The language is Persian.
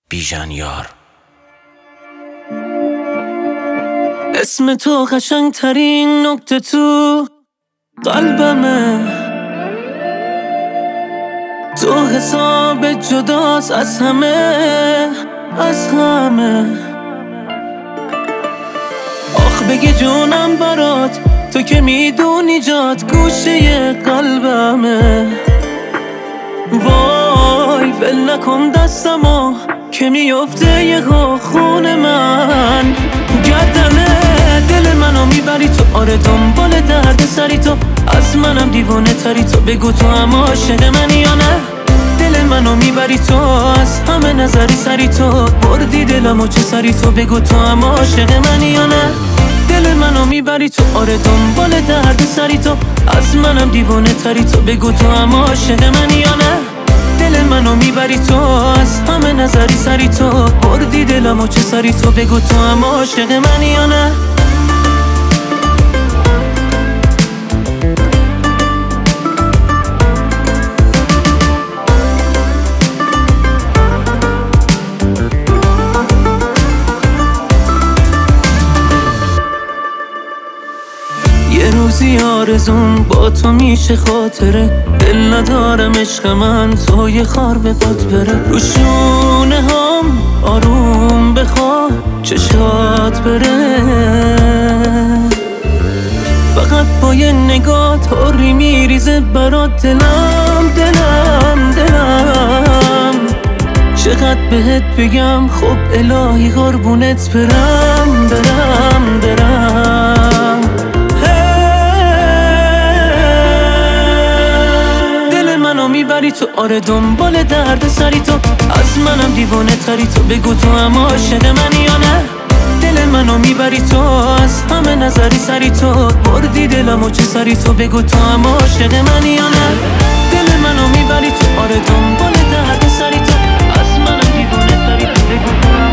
بیژن یار. اسم تو قشنگ ترین نکته تو قلبمه، تو حساب جداست از همه، از همه. آخ بگی جونم برات، تو که میدونی جات گوشه قلبمه. وای ول نکن دستمو که میفته یه خون من. گردنه دل منو میبری تو، آره دنبال درد سری تو. از منم دیوانه تری تو، بگو تو هم عاشق منی یا نه. دل منو میبری تو، از همه نظری سری تو. بردی دلمو چه سری تو، بگو تو هم عاشق منی یا نه. دل منو میبری تو، آره دنبال درد سری تو. از منم دیوانه تری تو، بگو تو هم عاشق منی یا نه. دل منو میبری تو، از همه نظری سری تو. بردی دلمو چه سری تو، بگو تو هم عاشق منی یا نه. یه روزی آرزون با تو میشه خاطره، دل ندارم عشق من تو یه خار به باد بره. رو شونه هم آروم بخوا چشات بره، فقط با یه نگاه طوری میریزه برات دلم دلم دلم. چقدر بهت بگم خب الهی قربونت برم برم برم. میبری تو، آره دنبال درد سری تو. از منم دیوانه تری تو، بگو تو هم عاشق منی یا نه. دل منو میبری تو، از همه نظری سری تو. بردی دلمو چه سری تو، بگو تو هم عاشق منی یا نه. دل منو میبری تو، آره دنبال درد سری تو. از منم دیوانه تری تو، بگو تو هم